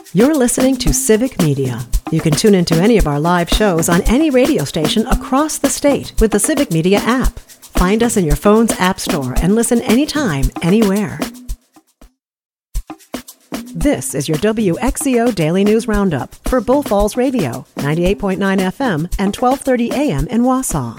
You're listening to Civic Media. You can tune into any of our live shows on any radio station across the state with the Civic Media app. Find us in your phone's app store and listen anytime, anywhere. This is your WXCO Daily News Roundup for Bull Falls Radio, 98.9 FM and 1230 AM in Wausau.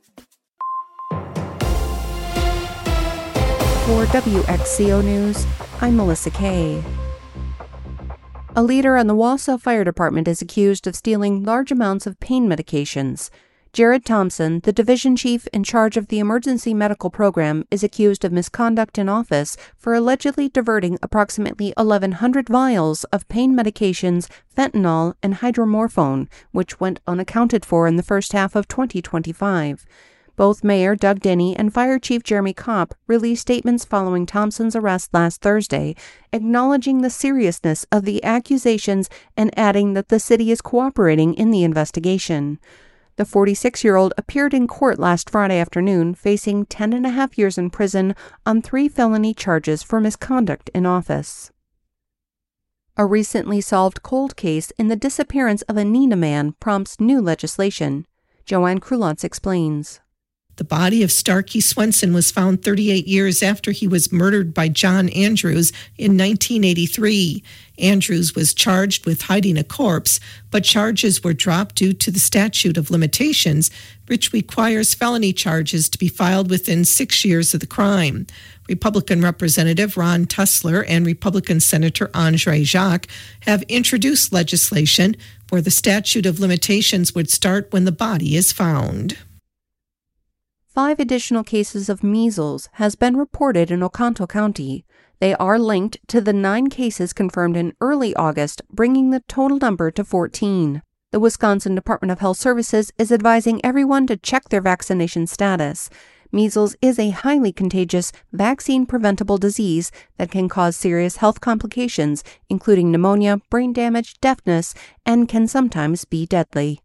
For WXCO News, I'm Melissa Kay. A leader on the Wausau Fire Department is accused of stealing large amounts of pain medications. Jared Thompson, the division chief in charge of the emergency medical program, is accused of misconduct in office for allegedly diverting approximately 1,100 vials of pain medications, fentanyl, and hydromorphone, which went unaccounted for in the first half of 2025. Both Mayor Doug Denny and Fire Chief Jeremy Kopp released statements following Thompson's arrest last Thursday, acknowledging the seriousness of the accusations and adding that the city is cooperating in the investigation. The 46-year-old appeared in court last Friday afternoon, facing 10.5 years in prison on 3 felony charges for misconduct in office. A recently solved cold case in the disappearance of a Neenah man prompts new legislation. Joanne Krulotz explains. The body of Starkey Swenson was found 38 years after he was murdered by John Andrews in 1983. Andrews was charged with hiding a corpse, but charges were dropped due to the statute of limitations, which requires felony charges to be filed within 6 years of the crime. Republican Representative Ron Tussler and Republican Senator Andre Jacques have introduced legislation where the statute of limitations would start when the body is found. 5 additional cases of measles has been reported in Oconto County. They are linked to the 9 cases confirmed in early August, bringing the total number to 14. The Wisconsin Department of Health Services is advising everyone to check their vaccination status. Measles is a highly contagious, vaccine-preventable disease that can cause serious health complications, including pneumonia, brain damage, deafness, and can sometimes be deadly.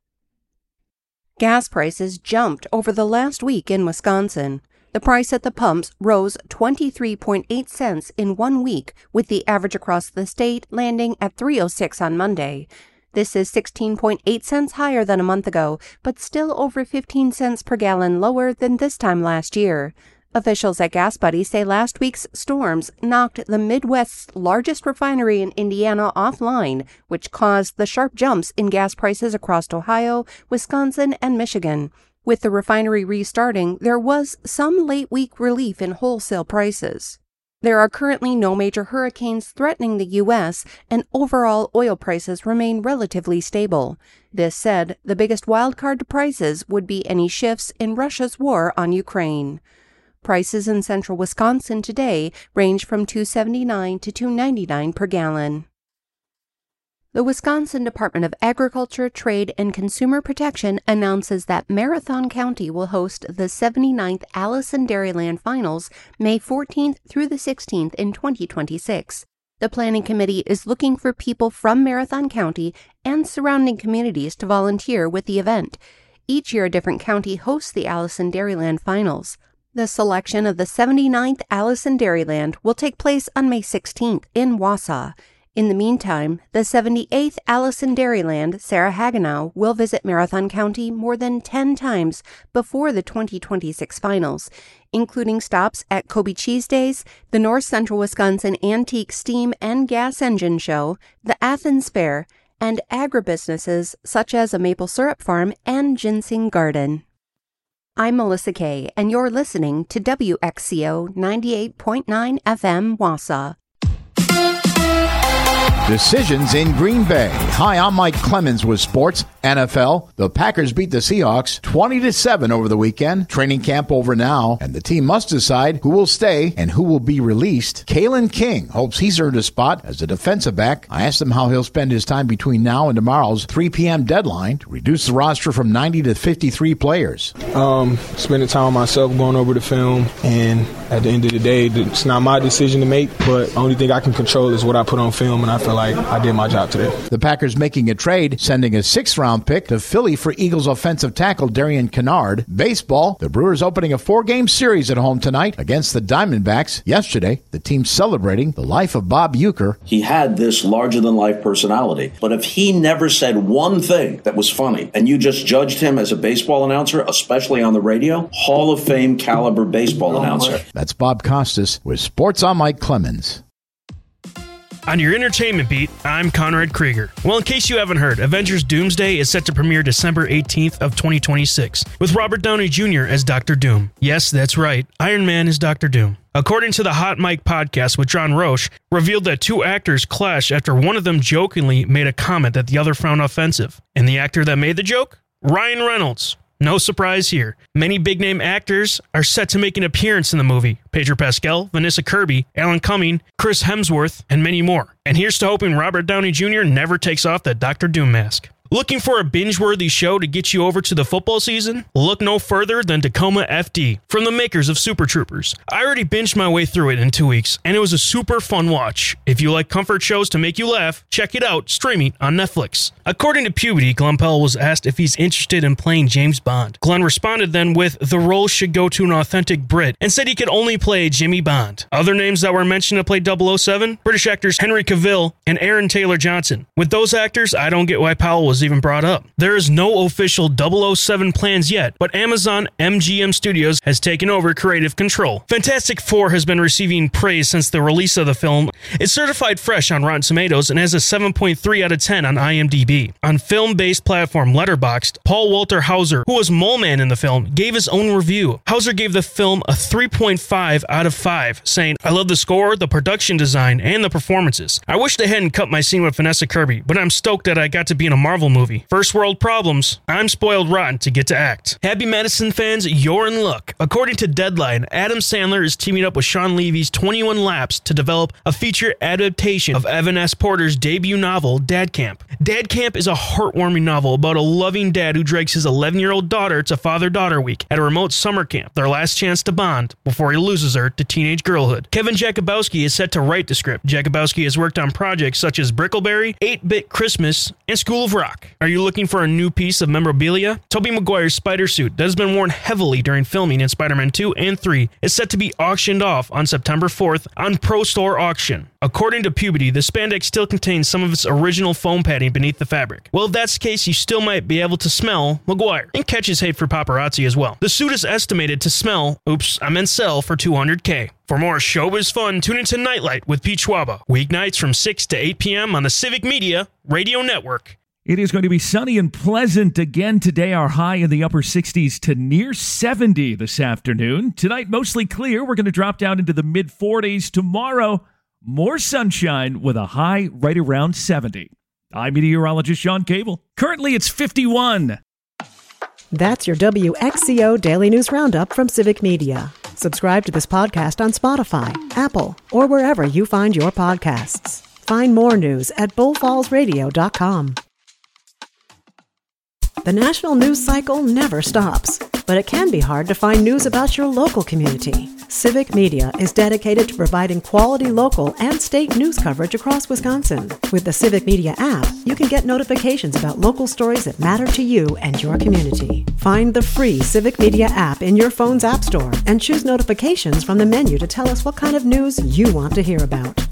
Gas prices jumped over the last week in Wisconsin. The price at the pumps rose 23.8 cents in 1 week, with the average across the state landing at $3.06 on Monday. This is 16.8 cents higher than a month ago, but still over 15 cents per gallon lower than this time last year. Officials at Gas Buddy say last week's storms knocked the Midwest's largest refinery in Indiana offline, which caused the sharp jumps in gas prices across Ohio, Wisconsin, and Michigan. With the refinery restarting, there was some late-week relief in wholesale prices. There are currently no major hurricanes threatening the U.S., and overall oil prices remain relatively stable. This said, the biggest wildcard to prices would be any shifts in Russia's war on Ukraine. Prices in central Wisconsin today range from $2.79 to $2.99 per gallon. The Wisconsin Department of Agriculture, Trade, and Consumer Protection announces that Marathon County will host the 79th Allison Dairyland Finals May 14th through the 16th in 2026. The Planning Committee is looking for people from Marathon County and surrounding communities to volunteer with the event. Each year, a different county hosts the Allison Dairyland Finals. The selection of the 79th Allison Dairyland will take place on May 16th in Wausau. In the meantime, the 78th Allison Dairyland, Sarah Hagenow, will visit Marathon County more than 10 times before the 2026 finals, including stops at Kobe Cheese Days, the North Central Wisconsin Antique Steam and Gas Engine Show, the Athens Fair, and agribusinesses such as a maple syrup farm and ginseng garden. I'm Melissa Kay, and you're listening to WXCO 98.9 FM Wausau. Decisions in Green Bay. Hi, I'm Mike Clemens with Sports. NFL, the Packers beat the Seahawks 20-7 over the weekend. Training camp over now, and the team must decide who will stay and who will be released. Kalen King hopes he's earned a spot as a defensive back. I asked him how he'll spend his time between now and tomorrow's 3 p.m. deadline to reduce the roster from 90 to 53 players. Spending time with myself, going over the film, and at the end of the day, it's not my decision to make, but the only thing I can control is what I put on film, and I felt like I did my job today. The Packers making a trade, sending a 6th-round pick to Philly for Eagles offensive tackle Darian Kennard. Baseball, the Brewers opening a 4-game series at home tonight against the Diamondbacks. Yesterday, the team celebrating the life of Bob Uecker. He had this larger-than-life personality, but if he never said one thing that was funny, and you just judged him as a baseball announcer, especially on the radio, Hall of Fame caliber baseball announcer. That's Bob Costas with Sports on Mike Clemens. On your entertainment beat, I'm Conrad Krieger. Well, in case you haven't heard, Avengers Doomsday is set to premiere December 18th of 2026, with Robert Downey Jr. as Dr. Doom. Yes, that's right, Iron Man is Dr. Doom. According to the Hot Mic podcast with John Roche, revealed that two actors clashed after one of them jokingly made a comment that the other found offensive. And the actor that made the joke? Ryan Reynolds. No surprise here. Many big-name actors are set to make an appearance in the movie. Pedro Pascal, Vanessa Kirby, Alan Cumming, Chris Hemsworth, and many more. And here's to hoping Robert Downey Jr. never takes off that Dr. Doom mask. Looking for a binge-worthy show to get you over to the football season? Look no further than Tacoma FD, from the makers of Super Troopers. I already binged my way through it in 2 weeks, and it was a super fun watch. If you like comfort shows to make you laugh, check it out, streaming on Netflix. According to Puberty, Glenn Powell was asked if he's interested in playing James Bond. Glenn responded then with, the role should go to an authentic Brit, and said he could only play Jimmy Bond. Other names that were mentioned to play 007? British actors Henry Cavill and Aaron Taylor Johnson. With those actors, I don't get why Powell was even brought up. There is no official 007 plans yet, but Amazon MGM Studios has taken over creative control. Fantastic Four has been receiving praise since the release of the film. It's certified fresh on Rotten Tomatoes and has a 7.3 out of 10 on IMDb. On film-based platform Letterboxd, Paul Walter Hauser, who was Mole Man in the film, gave his own review. Hauser gave the film a 3.5 out of 5, saying, I love the score, the production design, and the performances. I wish they hadn't cut my scene with Vanessa Kirby, but I'm stoked that I got to be in a Marvel movie. First world problems. I'm spoiled rotten to get to act. Happy Madison fans, you're in luck. According to Deadline, Adam Sandler is teaming up with Sean Levy's 21 Laps to develop a feature adaptation of Evan S. Porter's debut novel, Dad Camp. Dad Camp is a heartwarming novel about a loving dad who drags his 11-year-old daughter to Father-Daughter Week at a remote summer camp, their last chance to bond before he loses her to teenage girlhood. Kevin Jakubowski is set to write the script. Jakubowski has worked on projects such as Brickleberry, 8-Bit Christmas, and School of Rock. Are you looking for a new piece of memorabilia? Tobey Maguire's spider suit that has been worn heavily during filming in Spider-Man 2 and 3 is set to be auctioned off on September 4th on Pro Store Auction. According to Puberty, the spandex still contains some of its original foam padding beneath the fabric. Well, if that's the case, you still might be able to smell Maguire and catch his hate for paparazzi as well. The suit is estimated to sell for $200K. For more showbiz fun, tune into Nightlight with Pete Schwaba, weeknights from 6 to 8 p.m. on the Civic Media Radio Network. It is going to be sunny and pleasant again today. Our high in the upper 60s to near 70 this afternoon. Tonight, mostly clear. We're going to drop down into the mid-40s. Tomorrow, more sunshine with a high right around 70. I'm meteorologist Sean Cable. Currently, it's 51. That's your WXCO Daily News Roundup from Civic Media. Subscribe to this podcast on Spotify, Apple, or wherever you find your podcasts. Find more news at bullfallsradio.com. The national news cycle never stops, but it can be hard to find news about your local community. Civic Media is dedicated to providing quality local and state news coverage across Wisconsin. With the Civic Media app, you can get notifications about local stories that matter to you and your community. Find the free Civic Media app in your phone's app store and choose notifications from the menu to tell us what kind of news you want to hear about.